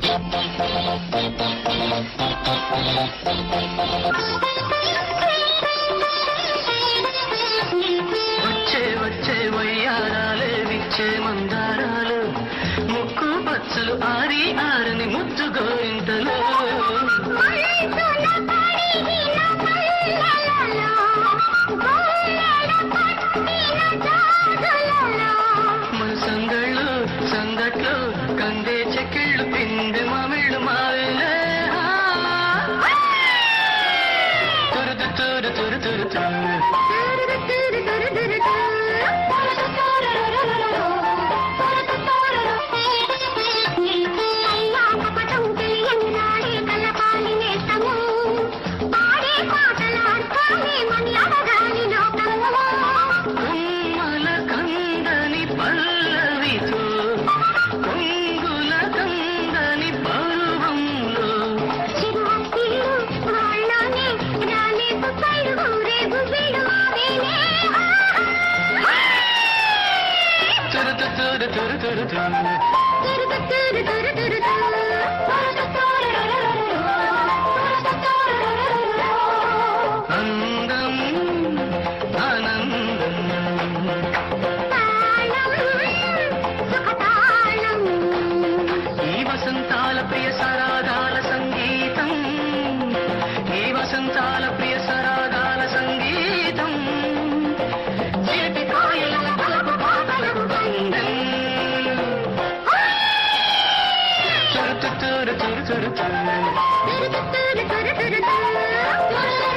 వచ్చే వచ్చే వయ్యారాలే విచ్చే మందారాలు ముక్కు పచ్చలు ఆరి ఆరని ముద్దు గోయింతలు మన సంగళ్ళు సంగట్లు కందే చెక్కిళ్ళు పిండి మామిళ్ళు మావిళ్ళే తురుదు తురు తురు తురు తురు అందం ఆనందం ఈ వసంతాల ప్రియ సరాగాల సంగీతం ఈ వసంతాల ప్రియ సరాగాల సంగీతం తురు తురు తురు తురు తురు